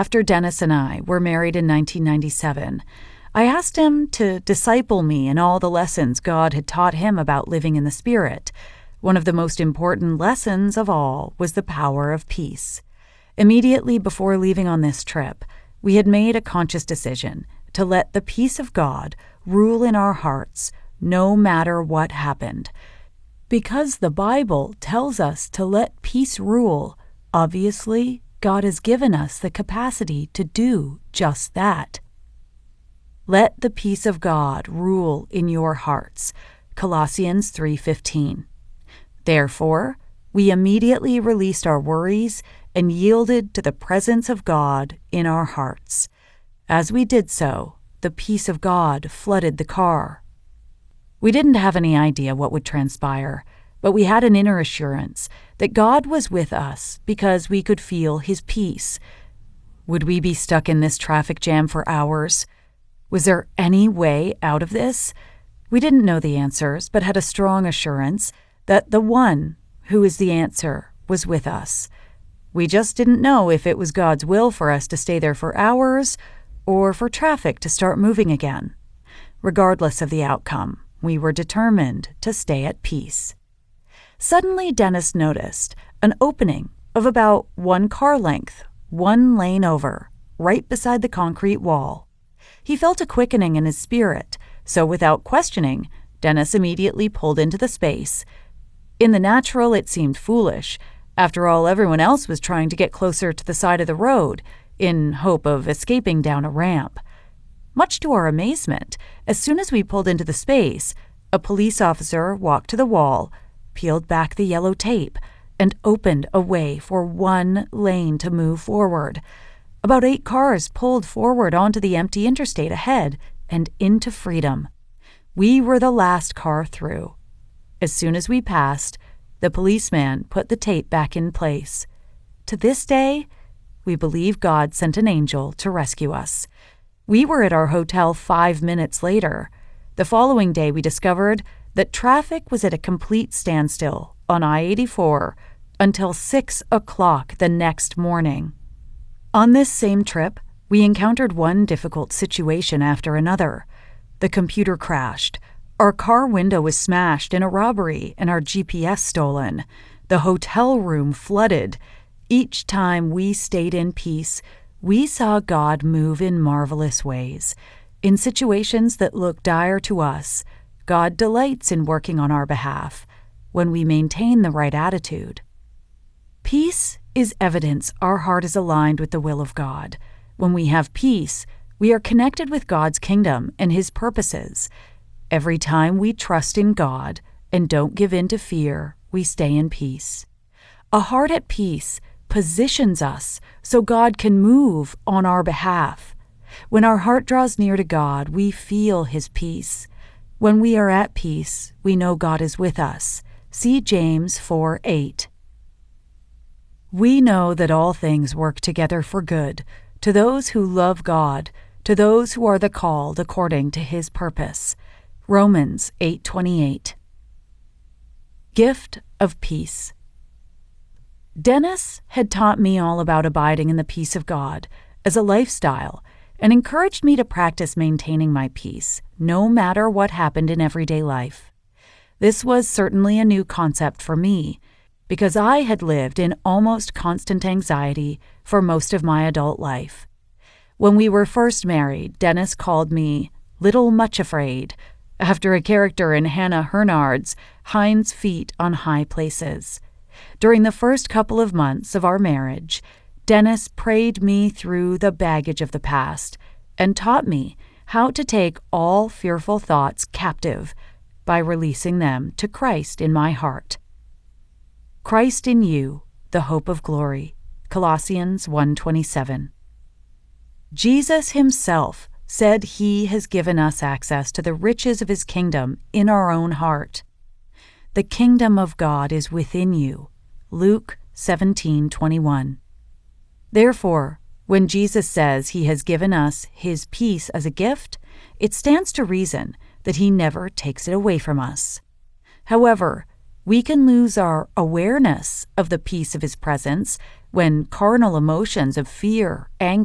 After Dennis and I were married in 1997, I asked him to disciple me in all the lessons God had taught him about living in the Spirit. One of the most important lessons of all was the power of peace. Immediately before leaving on this trip, we had made a conscious decision to let the peace of God rule in our hearts no matter what happened. Because the Bible tells us to let peace rule, obviously, God has given us the capacity to do just that. Let the peace of God rule in your hearts. Colossians 3:15. Therefore, we immediately released our worries and yielded to the presence of God in our hearts. As we did so, the peace of God flooded the car. We didn't have any idea what would transpire, but we had an inner assurance that God was with us because we could feel His peace. Would we be stuck in this traffic jam for hours? Was there any way out of this? We didn't know the answers, but had a strong assurance that the one who is the answer was with us. We just didn't know if it was God's will for us to stay there for hours or for traffic to start moving again. Regardless of the outcome, we were determined to stay at peace. Suddenly, Dennis noticed an opening of about 1 car length, 1 lane over, right beside the concrete wall. He felt a quickening in his spirit, so without questioning, Dennis immediately pulled into the space. In the natural, it seemed foolish. After all, everyone else was trying to get closer to the side of the road, in hope of escaping down a ramp. Much to our amazement, as soon as we pulled into the space, a police officer walked to the wall, peeled back the yellow tape, and opened a way for 1 lane to move forward. About 8 cars pulled forward onto the empty interstate ahead and into freedom. We were the last car through. As soon as we passed, the policeman put the tape back in place. To this day, we believe God sent an angel to rescue us. We were at our hotel 5 minutes later. The following day, we discovered that traffic was at a complete standstill on I-84 until 6 o'clock the next morning. On this same trip, we encountered one difficult situation after another. The computer crashed. Our car window was smashed in a robbery and our GPS stolen. The hotel room flooded. Each time we stayed in peace, we saw God move in marvelous ways. In situations that look dire to us, God delights in working on our behalf when we maintain the right attitude. Peace is evidence our heart is aligned with the will of God. When we have peace, we are connected with God's kingdom and His purposes. Every time we trust in God and don't give in to fear, we stay in peace. A heart at peace positions us so God can move on our behalf. When our heart draws near to God, we feel His peace. When we are at peace, we know God is with us. See James 4:8. We know that all things work together for good, to those who love God, to those who are the called according to His purpose. Romans 8:28. Gift of peace. Dennis had taught me all about abiding in the peace of God as a lifestyle and encouraged me to practice maintaining my peace, no matter what happened in everyday life. This was certainly a new concept for me, because I had lived in almost constant anxiety for most of my adult life. When we were first married, Dennis called me Little Much Afraid, after a character in Hannah Hurnard's Hind's Feet on High Places. During the first couple of months of our marriage, Dennis prayed me through the baggage of the past and taught me how to take all fearful thoughts captive by releasing them to Christ in my heart. Christ in you, the hope of glory. Colossians 1:27. Jesus Himself said He has given us access to the riches of His kingdom in our own heart. The kingdom of God is within you. Luke 17:21. Therefore, when Jesus says He has given us His peace as a gift, it stands to reason that He never takes it away from us. However, we can lose our awareness of the peace of His presence when carnal emotions of fear, anger,